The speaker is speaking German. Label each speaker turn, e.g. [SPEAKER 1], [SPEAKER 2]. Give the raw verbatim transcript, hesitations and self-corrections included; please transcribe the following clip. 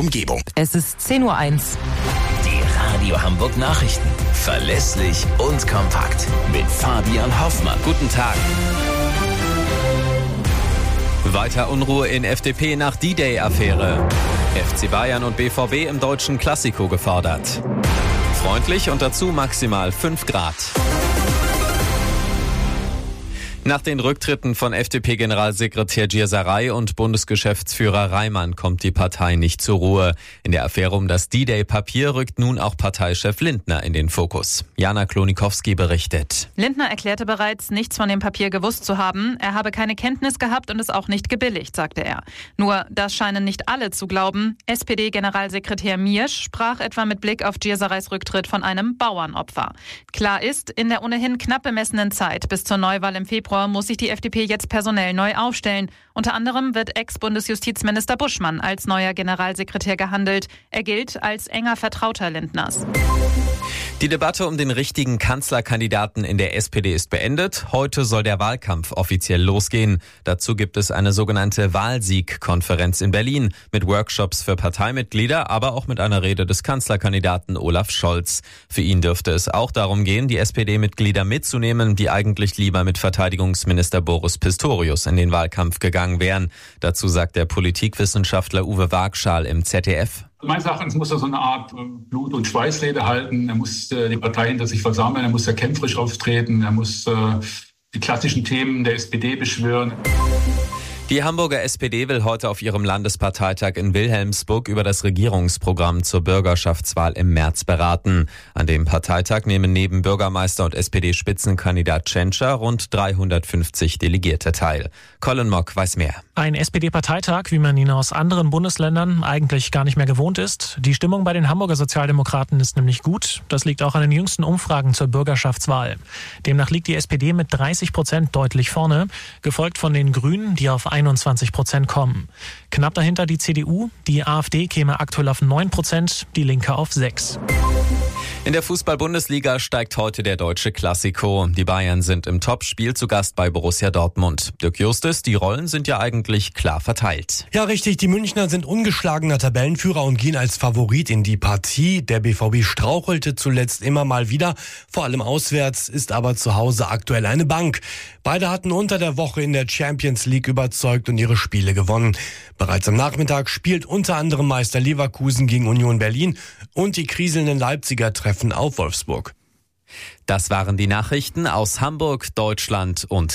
[SPEAKER 1] Umgebung.
[SPEAKER 2] Es ist zehn Uhr eins.
[SPEAKER 3] Die Radio Hamburg Nachrichten. Verlässlich und kompakt. Mit Fabian Hoffmann.
[SPEAKER 4] Guten Tag. Weiter Unruhe in F D P nach D-Day-Affäre. F C Bayern und B V B im deutschen Klassiko gefordert. Freundlich und dazu maximal fünf Grad. Nach den Rücktritten von F D P-Generalsekretär Gierserei und Bundesgeschäftsführer Reimann kommt die Partei nicht zur Ruhe. In der Affäre um das D-Day-Papier rückt nun auch Parteichef Lindner in den Fokus. Jana Klonikowski berichtet.
[SPEAKER 5] Lindner erklärte bereits, nichts von dem Papier gewusst zu haben. Er habe keine Kenntnis gehabt und es auch nicht gebilligt, sagte er. Nur, das scheinen nicht alle zu glauben. S P D-Generalsekretär Miersch sprach etwa mit Blick auf Giersereis Rücktritt von einem Bauernopfer. Klar ist, in der ohnehin knapp bemessenen Zeit bis zur Neuwahl im Februar muss sich die F D P jetzt personell neu aufstellen. Unter anderem wird Ex-Bundesjustizminister Buschmann als neuer Generalsekretär gehandelt. Er gilt als enger Vertrauter Lindners.
[SPEAKER 4] Die Debatte um den richtigen Kanzlerkandidaten in der S P D ist beendet. Heute soll der Wahlkampf offiziell losgehen. Dazu gibt es eine sogenannte Wahlsieg-Konferenz in Berlin mit Workshops für Parteimitglieder, aber auch mit einer Rede des Kanzlerkandidaten Olaf Scholz. Für ihn dürfte es auch darum gehen, die S P D-Mitglieder mitzunehmen, die eigentlich lieber mit Verteidigungsminister Boris Pistorius in den Wahlkampf gegangen wären. Dazu sagt der Politikwissenschaftler Uwe Wagschal im Z D F.
[SPEAKER 6] Meines Erachtens muss er so eine Art Blut- und Schweißrede halten. Er muss äh, die Partei hinter sich versammeln. Er muss ja kämpferisch auftreten. Er muss äh, die klassischen Themen der S P D beschwören.
[SPEAKER 4] Die Hamburger S P D will heute auf ihrem Landesparteitag in Wilhelmsburg über das Regierungsprogramm zur Bürgerschaftswahl im März beraten. An dem Parteitag nehmen neben Bürgermeister und S P D-Spitzenkandidat Tschentscher rund dreihundertfünfzig Delegierte teil. Colin Mock weiß mehr.
[SPEAKER 7] Ein S P D-Parteitag, wie man ihn aus anderen Bundesländern eigentlich gar nicht mehr gewohnt ist. Die Stimmung bei den Hamburger Sozialdemokraten ist nämlich gut. Das liegt auch an den jüngsten Umfragen zur Bürgerschaftswahl. Demnach liegt die S P D mit dreißig Prozent deutlich vorne, gefolgt von den Grünen, die auf einundzwanzig Prozent kommen. Knapp dahinter die C D U, die AfD käme aktuell auf neun Prozent, die Linke auf sechs.
[SPEAKER 4] In der Fußball-Bundesliga steigt heute der deutsche Klassiko. Die Bayern sind im Topspiel zu Gast bei Borussia Dortmund. Dirk Justus, die Rollen sind ja eigentlich klar verteilt.
[SPEAKER 8] Ja, richtig. Die Münchner sind ungeschlagener Tabellenführer und gehen als Favorit in die Partie. Der B V B strauchelte zuletzt immer mal wieder. Vor allem auswärts, ist aber zu Hause aktuell eine Bank. Beide hatten unter der Woche in der Champions League überzeugt und ihre Spiele gewonnen. Bereits am Nachmittag spielt unter anderem Meister Leverkusen gegen Union Berlin und die kriselnden Leipziger treffen auf Wolfsburg.
[SPEAKER 4] Das waren die Nachrichten aus Hamburg, Deutschland und